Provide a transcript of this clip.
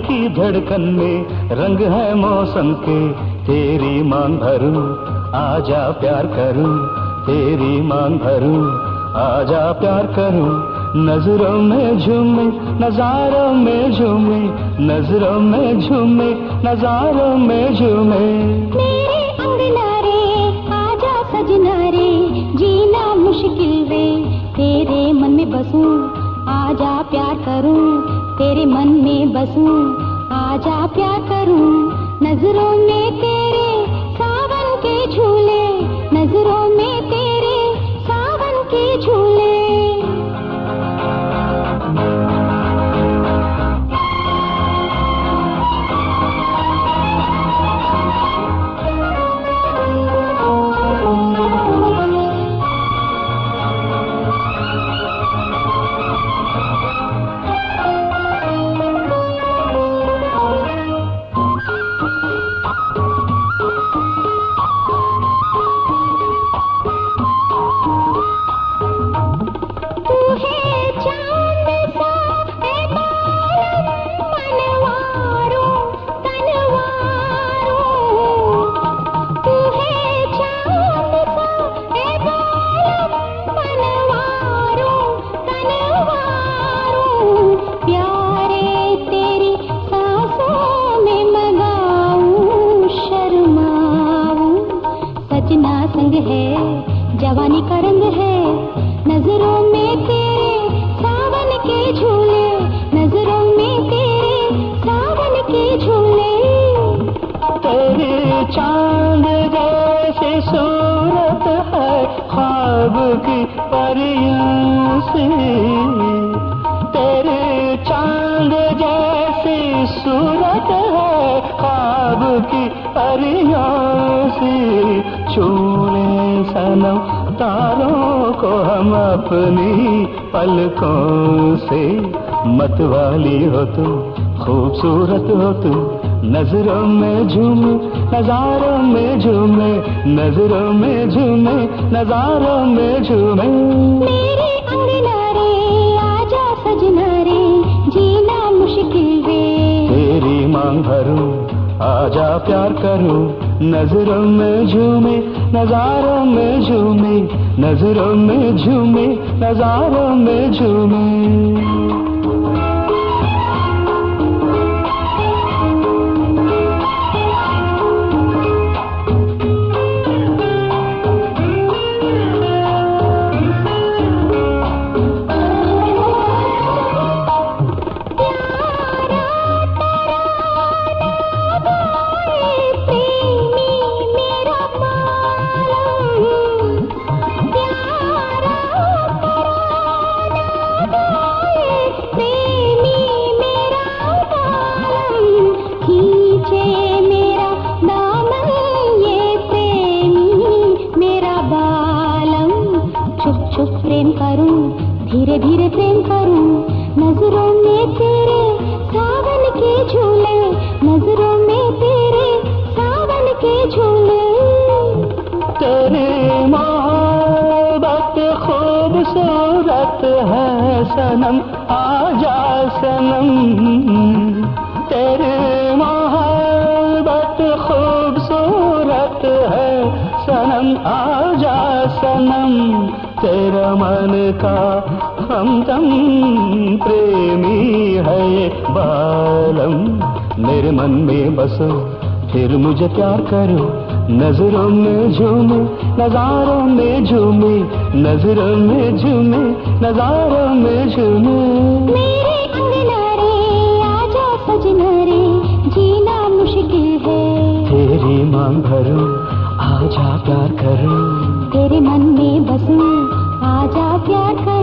की धड़कन में रंग है मौसम के, तेरी मांग भरूं आजा प्यार करूं, तेरी मांग भरूं आजा प्यार करूं। नजरों में झूमे नजारों में झूमे, नजरों में झूमे नजारों में झूमे। मेरे अंगना रे आजा सजना रे, जीना मुश्किल रे तेरे मन में बसूं, आजा प्यार करूं, तेरे मन में बसूं, आजा प्यार करूं। नजरों में तेरे सावन के झूले, नजरों में तेरे सावन के झूले। जवानी का रंग है नजरों में तेरे सावन के झूले, नजरों में तेरे सावन के झूले। तेरी चांद जैसी सूरत है ख्वाब की परियों से, तेरी चांद जैसी सूरत है ख्वाब की परियों से। छूने सनम तारों को हम अपनी पलकों से, मतवाली हो तुम खूबसूरत हो तुम, नजरों में झूमे नजारों में झूमे, नजरों में झूमे नजारों में झूमे। मेरे अंगना रे आजा सजना रे, जीना मुश्किल रे तेरी मांग भरूं आजा प्यार करूं। नजरों में झूमे नजारों में झूमे, नजरों में झूमे नजारों में झूमे। प्रेम करूं धीरे धीरे प्रेम करूं, नजरों में तेरे सावन के झूले, नजरों में तेरे सावन के झूले। तेरी मोहब्बत खूबसूरत है सनम आजा सनम, तेरी मोहब्बत खूबसूरत है सनम आजा सनम। तेरा मन का हमदम प्रेमी है ये बालम, मेरे मन में बसो फिर मुझे प्यार करो। नजरों में झूमे नजारों में झूमे, नजरों में झूमे नजारों में झूमे। मेरे अंगना रे आजा सजना रे, जीना मुश्किल है तेरी मांग भरूं आजा प्यार करूं, तेरे मन में बसूं आजा प्यार करूं।